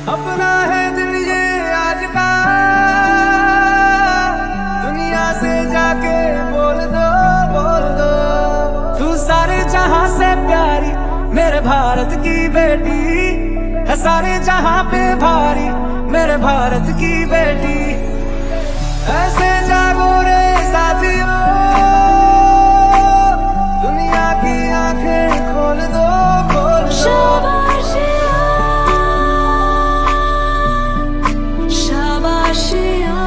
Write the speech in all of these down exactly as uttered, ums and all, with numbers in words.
अपना है दिल ये आज का, दुनिया से जाके बोल दो बोल दो। तू सारे जहां से प्यारी मेरे भारत की बेटी है, सारे जहां पे भारी मेरे भारत की बेटी। ऐसे जागो रे साथियों, दुनिया की आंखें खोल दो खोल दो। शाबाशिया शाबाशिया,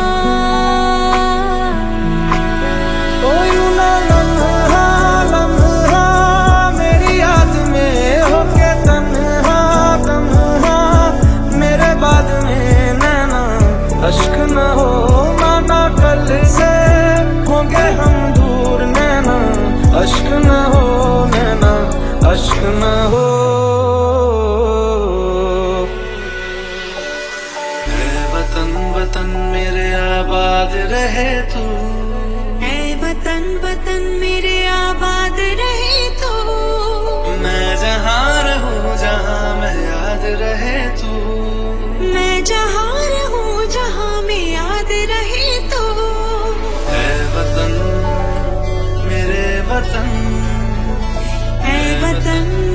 ओ यूं ना लम्हा लम्हा मेरी याद में होके तन्हा तन्हा, मेरे बाद में नैना अश्क न हो माना कल से होंगे हम दूर नैना, अश्क न हो नैना अश्क न हो। ऐ वतन वतन मेरे आबाद रहे तू, ऐ वतन वतन मेरे आबाद रहे तू। मैं जहाँ रहूं जहाँ मैं याद रहे तू, मैं जहाँ रहूं जहाँ मैं याद रहे तू। ऐ वतन मेरे वतन, ऐ वतन